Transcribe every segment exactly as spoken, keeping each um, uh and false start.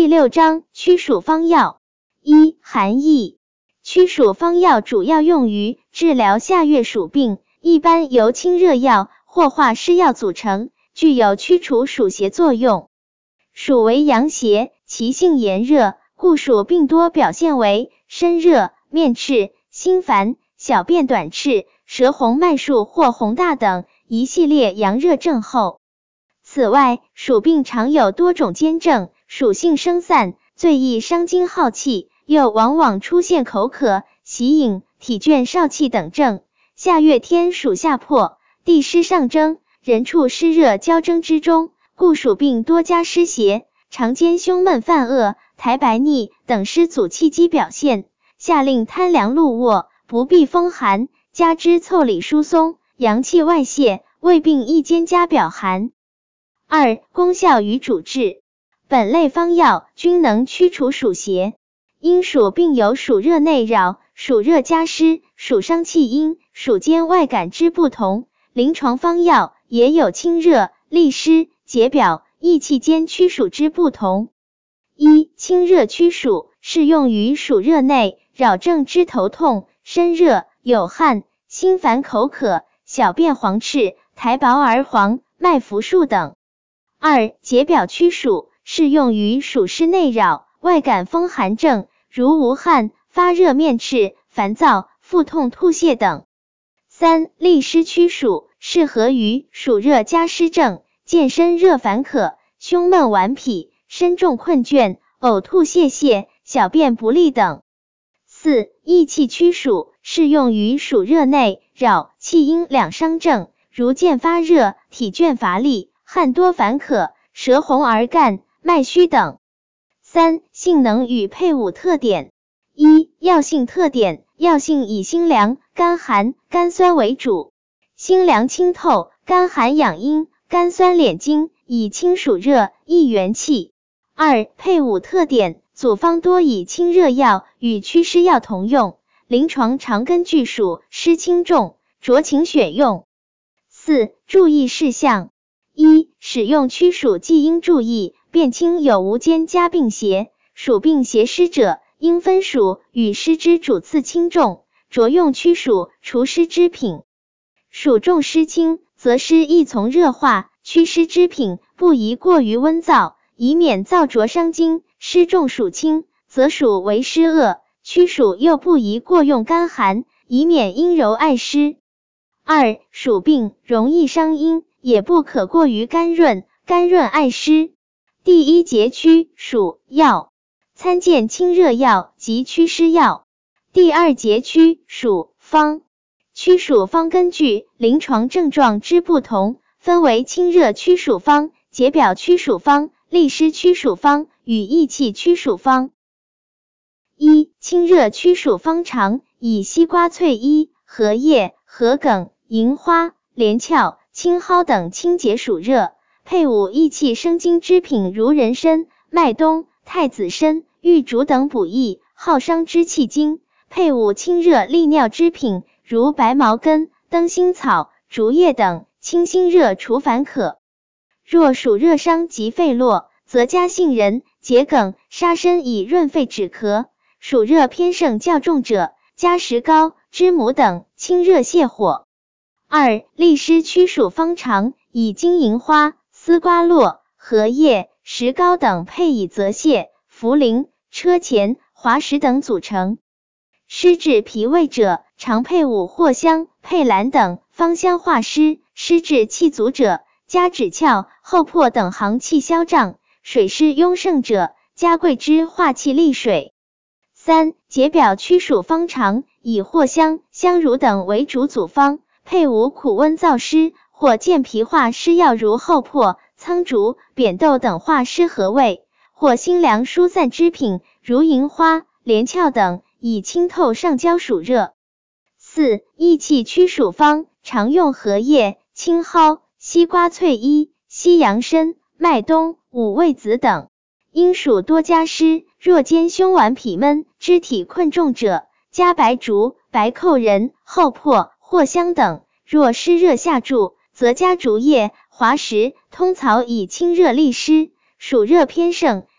第六章驱暑方药。一、含义。驱暑方药主要用于治疗下月暑病，一般由清热药或化湿药组成，具有驱除暑邪作用。暑为阳邪，其性炎热，故暑病多表现为身热、面赤、心烦、小便短赤、舌红脉数或红大等一系列阳热症候。此外，暑病常有多种兼症，暑性生散，最易伤精耗气，又往往出现口渴、喜饮、体倦少气等症。下月天暑下破，地湿上蒸，人处湿热交蒸之中，故暑病多加湿邪，常见胸闷犯恶、苔白腻等湿阻气机表现。下令贪凉露卧，不避风寒，加之腠理疏松，阳气外泄，胃病易兼加表寒。二、功效与主治。本类方药均能驱除暑邪。因暑病有暑热内扰、暑热加湿、暑伤气阴、暑间外感之不同，临床方药也有清热、利湿、解表、益气兼驱暑之不同。一、清热驱暑，适用于暑热内扰症之头痛、身热、有汗、心烦口渴、小便黄赤、苔薄而黄、脉浮数等。二、解表驱暑，适用于暑湿内扰、外感风寒症，如无汗、发热面赤、烦躁、腹痛吐泻等。三、利湿驱暑，适合于暑热加湿症，见身热烦渴、胸闷顽痞、身重困倦、呕吐泄泻、小便不利等。四、益气驱暑，适用于暑热内扰、气阴两伤症，如见发热、体倦乏力、汗多烦渴、舌红而干、脉虚等。三、性能与配伍特点。一、药性特点。药性以辛凉、甘寒、甘酸为主。辛凉清透，甘寒养阴，甘酸敛精，以清暑热，益元气。二、配伍特点。组方多以清热药与祛湿药同用，临床常根据暑湿轻重酌情选用。四、注意事项。一、使用驱暑剂应注意辨清有无兼加病邪，暑病邪湿者，应分暑与湿之主次轻重，着用驱暑除湿之品。暑重湿轻，则湿易从热化，驱湿之品不宜过于温燥，以免燥灼伤精；湿重暑轻，则暑为湿恶，驱暑又不宜过用干寒，以免阴柔碍湿。二、暑病容易伤阴，也不可过于干润，干润碍湿。第一节驱暑药，参见清热药及祛湿药。第二节驱暑方。驱暑方根据临床症状之不同，分为清热驱暑方、解表驱暑方、利湿驱暑方与益气驱暑方。一、清热驱暑方常以西瓜翠衣、荷叶、荷梗、银花、连翘、青蒿等清解暑热，配伍益气生津之品如人参、麦冬、太子参、玉竹等补益耗伤之气经，配伍清热利尿之品如白茅根、灯心草、竹叶等，清心热除烦渴。若暑热伤及肺络，则加杏仁、桔梗、沙参以润肺止咳；暑热偏盛较重者，加石膏、知母等清热泻火。二、利湿驱暑方常以金银花、丝瓜络、荷叶、石膏等配以泽泻、茯苓、车前、滑石等组成。湿治脾胃者，常配伍藿香、佩兰等芳香化湿；湿治气阻者，加枳壳、厚朴等行气消胀；水湿壅盛者，加桂枝化气利水。三、解表驱暑方常以藿香、香茹等为主组方，配伍苦温燥湿或健脾化湿药如厚朴、苍竹、扁豆等化湿和胃，或辛凉疏散之品如银花、连翘等，以清透上焦暑热。四、益气驱暑方常用荷叶、青蒿、西瓜翠衣、西洋参、麦冬、五味子等。因暑多加湿，若兼胸脘痞闷、肢体困重者，加白术、白蔻仁、厚朴、藿香等；若湿热下注，则加竹叶、滑石、通草以清热利湿。暑热偏盛，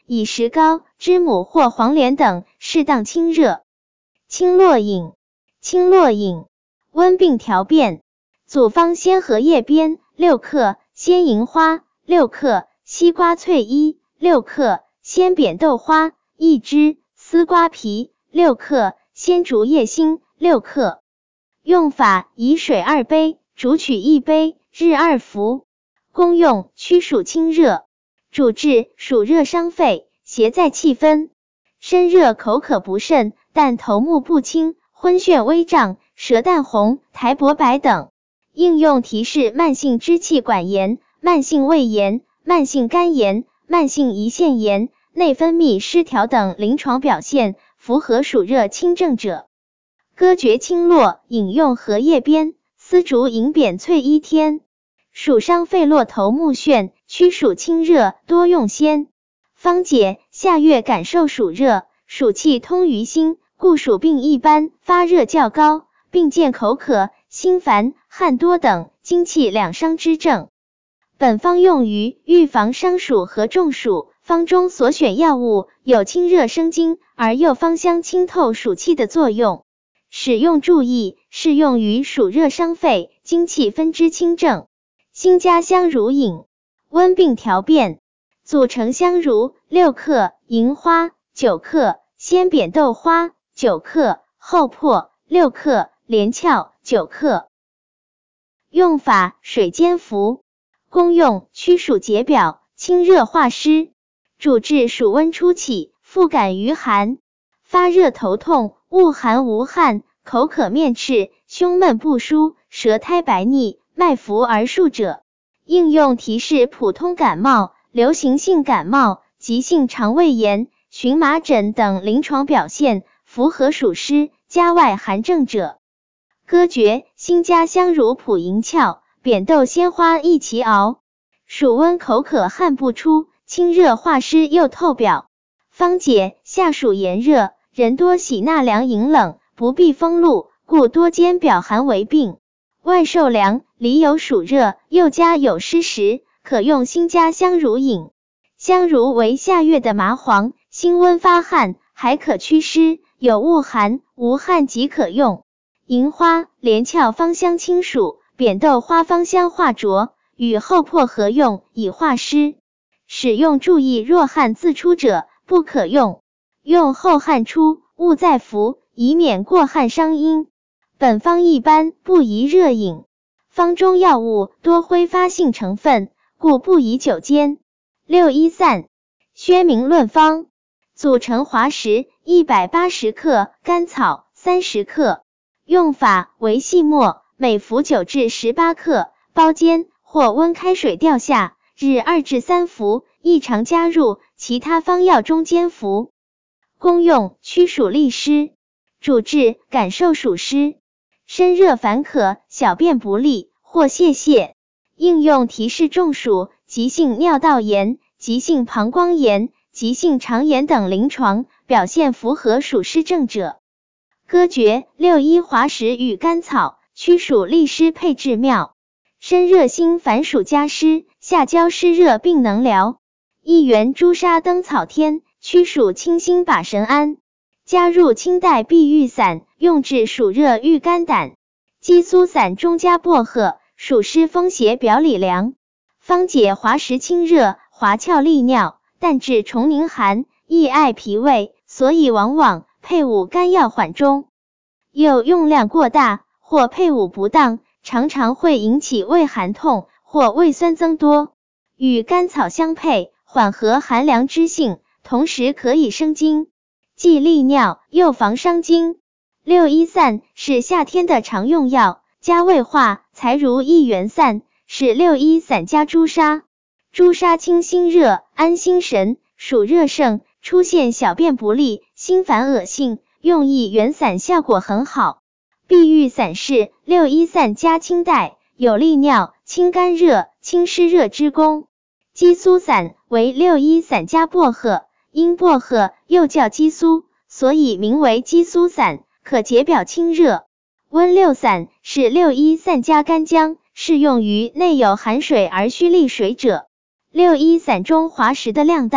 以石膏、知母或黄连等适当清热。清络饮，清络饮，温病调变。组方：鲜荷叶边六克，鲜银花六克，西瓜翠衣六克，鲜扁豆花一支，丝瓜皮六克，鲜竹叶心六克。用法：以水二杯，煮取一杯，日二服。功用：驱暑清热。主治：暑热伤肺，邪在气分，身热口渴不甚，但头目不清，昏眩微胀，舌淡红，苔薄白等。应用提示：慢性支气管炎、慢性胃炎、慢性肝炎、慢性胰腺炎、内分泌失调等临床表现，符合暑热清症者。歌诀清络，引用荷叶边、丝竹银扁翠衣天。暑伤肺络头目眩，驱暑清热，多用先。方解：夏月感受暑热，暑气通于心，故暑病一般发热较高，并见口渴、心烦、汗多等精气两伤之症。本方用于预防伤暑和中暑，方中所选药物有清热生津而又芳香清透暑气的作用。使用注意：适用于暑热伤肺、精气分支清症。辛加香茹饮，温病调变。组成：香茹六克，银花九克，鲜扁豆花九克，厚朴六克，连翘九克。用法：水煎服。功用：驱暑解表，清热化湿。主治：暑温初起，腹感余寒，发热头痛，恶寒无汗，口渴面赤，胸闷不舒，舌苔白腻，脉浮而数者。应用提示：普通感冒、流行性感冒、急性肠胃炎、荨麻疹等临床表现，符合暑湿、加外寒症者。歌诀：辛加香茹普银翘，扁豆鲜花一起熬。暑温口渴汗不出，清热化湿又透表。方解：夏暑炎热，人多喜纳凉饮冷，不避风露，故多兼表寒为病。外受凉，里有暑热，又加有湿时，可用辛加香茹饮。香茹为夏月的麻黄，辛温发汗，还可祛湿，有恶寒、无汗即可用。银花、连翘芳香清暑，扁豆花芳香化浊，与厚朴合用，以化湿。使用注意：若汗自出者，不可用。用后汗出，勿再服，以免过汗伤阴。本方一般不宜热饮，方中药物多挥发性成分，故不宜久煎。六一散，薛明论方。组成：滑石一百八十克，甘草三十克。用法：为细末，每服九至十八克，包煎或温开水吊下，日二至三服，异常加入其他方药中煎服。功用：驱暑利湿。主治：感受暑湿，身热烦渴，小便不利或泄泻。应用提示：中暑、急性尿道炎、急性膀胱炎、急性肠炎等临床表现符合暑湿症者。歌诀：六一滑石与甘草，驱暑利湿配至妙。身热心烦暑加湿，下焦湿热并能疗。一元朱砂灯草天，驱暑清心把神安。加入清代碧玉散，用治暑热郁肝胆。鸡苏散中加薄荷，暑湿风邪表里凉。方解：滑石清热，滑窍利尿，但治重凝寒，益艾脾胃，所以往往配伍肝药缓中。又用量过大或配伍不当，常常会引起胃寒痛或胃酸增多。与甘草相配，缓和寒凉之性，同时可以生津，既利尿又防伤津。六一散是夏天的常用药，加胃化才如一元散，是六一散加朱砂。朱砂清心热，安心神，暑热盛，出现小便不利、心烦恶心，用一元散效果很好。碧玉散是六一散加清代，有利尿、清肝热、清湿热之功。鸡苏散为六一散加薄荷，因薄荷又叫鸡苏，所以名为鸡苏散，可解表清热。温六散是六一散加干姜，适用于内有寒水而需利水者。六一散中滑石的量大，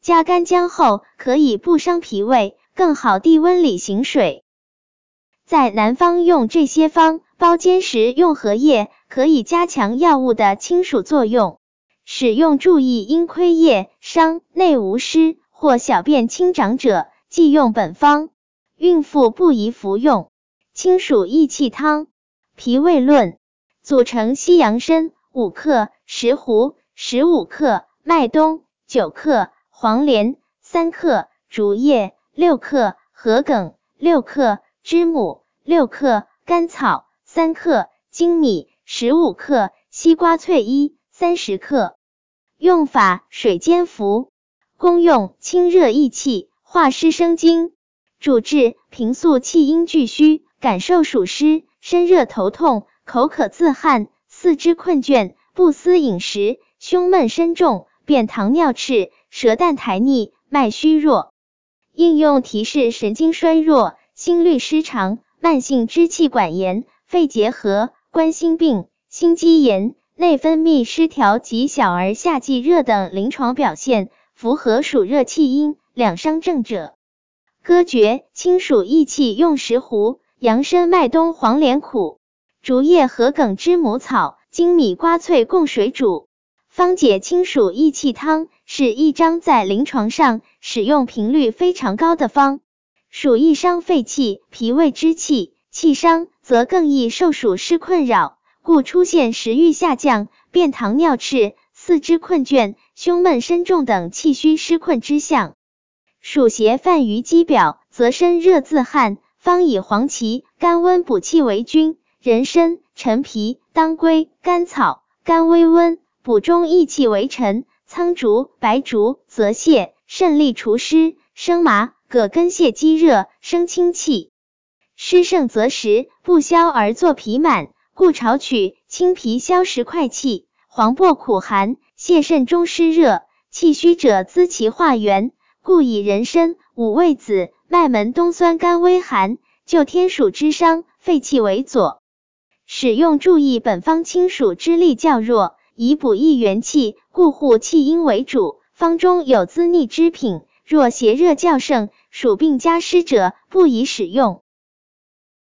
加干姜后，可以不伤脾胃，更好地温里行水。在南方用这些方，包煎时用荷叶，可以加强药物的清暑作用。使用注意，因亏液伤、内无湿或小便清长者，忌用本方。孕妇不宜服用。清暑益气汤，脾胃论，组成西洋参五克、石斛十五克、麦冬九克、黄连三克、竹叶六克、桔梗六克、知母六克、甘草三克、粳米十五克、西瓜脆衣三十克。用法：水煎服。功用：清热益气，化湿生津。主治：平素气阴俱虚，感受暑湿，身热头痛，口渴自汗，四肢困倦，不思饮食，胸闷身重，便溏尿赤，舌淡苔腻，脉虚弱。应用提示神经衰弱、心律失常、慢性支气管炎、肺结核、冠心病、心肌炎、内分泌失调及小儿夏季热等临床表现，符合暑热气阴两伤症者。歌诀：清暑益气用石斛、洋参、麦冬、黄连苦，竹叶、桔梗、知母草、粳米、瓜脆共水煮。方解：清暑益气汤是一张在临床上使用频率非常高的方。暑易伤肺气、脾胃之气，气伤则更易受暑湿困扰，故出现食欲下降、便溏尿赤、四肢困倦、胸闷身重等气虚湿困之象。暑邪犯于肌表，则身热自汗，方以黄芪、甘温补气为君，人参、陈皮、当归、甘草、甘微温补中益气为臣，苍术、白术、泽泻、肾利除湿，生麻、葛根泻积热，生清气。湿盛则食，不消而作脾满，故炒取清脾消食快气。黄柏苦寒，泻肾中湿热，气虚者滋其化源，故以人参、五味子、麦门冬酸甘微寒，救天暑之伤，肺气为佐。使用注意，本方清暑之力较弱，以补益元气，故护气阴为主。方中有滋腻之品，若邪热较盛、暑病加湿者，不宜使用。